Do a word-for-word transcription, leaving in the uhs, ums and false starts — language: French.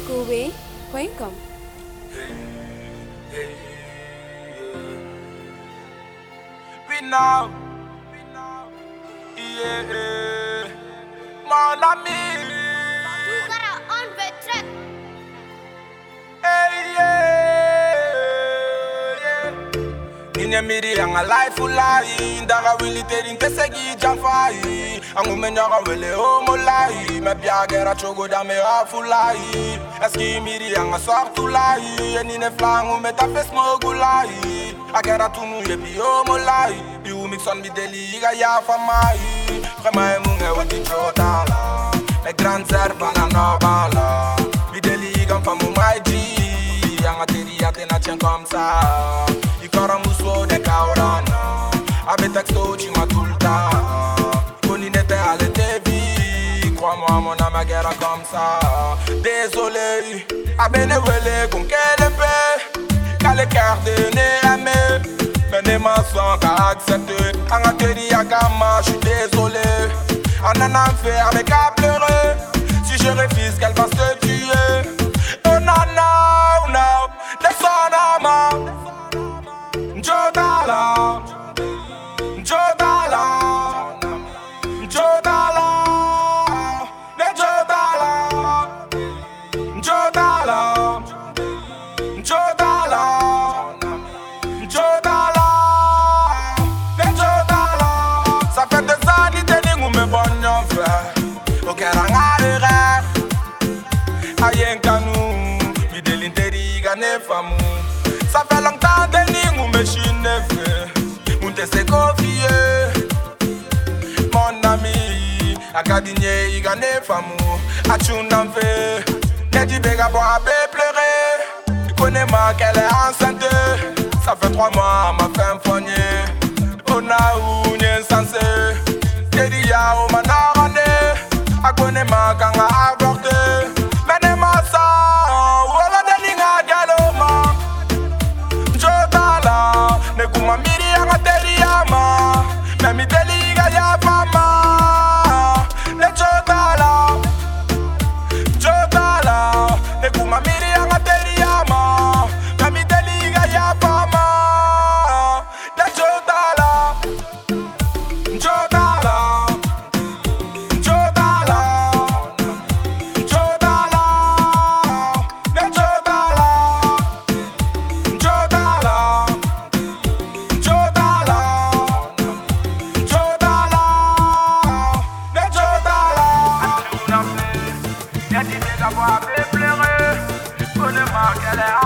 kowe point com. We know, yeah, mon ami. Hey, yeah, yeah. Ninya miri yang a life ulai, ndaga wili tering tesegi jamfai. Angu menyaga wele homo lai, me biagera chogo da me afulai. Eski miri yang a sortu lai, eni ne flangu me ta fes mogulai. Agera tunu ye bi homo lai, bi u mixon bi deliga ya famai. Prema e munge wadi chotala, me grand serva na nobala. Bi deliga famu mai ji, yang a teria te na chen comme ça. I kara muso de kaurana, abe texto tu m'as tout le temps. Koni nete ale te vi, crois-moi mon âme a guerre comme ça. Désolé, abe ne wele kon kele pe. Kale carte ne aime, mais ne m'en sont qu'à accepter. En atterri à gamma, j'suis désolé. En un enfer, mais qu'à pleurer. Si je refuse, qu'elle va se tuer. Oh non, non, non, descends Jodala, Jodala, Jodala, ne Jodala, Jodala, Jodala, Jodala, ne Jodala. Ça fait des années que nous me bonnons frère. Ok, rangare, ayen kanu, mi de l'interiga ne famu. Ça fait longtemps que nous me chine fait, on te s'est confié. Mon ami, a gardinier, il gagne famou, a tchounan fait. Ne dis béga bon à pleurer. Tu connais ma qu'elle est enceinte. Ça fait trois mois, ma femme fournier. On a ou n'y sensé. T'es dit ya ou ma narane. A connais ma quand a avorté. Mais ne m'a ça, ou la deninga galoma. Ne kuma miri anga teriyama, me mi deliga ya fama. Ne jodala, jodala. Ne kuma miri anga teriyama, me mi deliga ya fama. Ne jodala, jodala, jodala, jodala. Ne jodala, jodala. Y'a dit des gars pour pleurer, connais-moi qu'elle est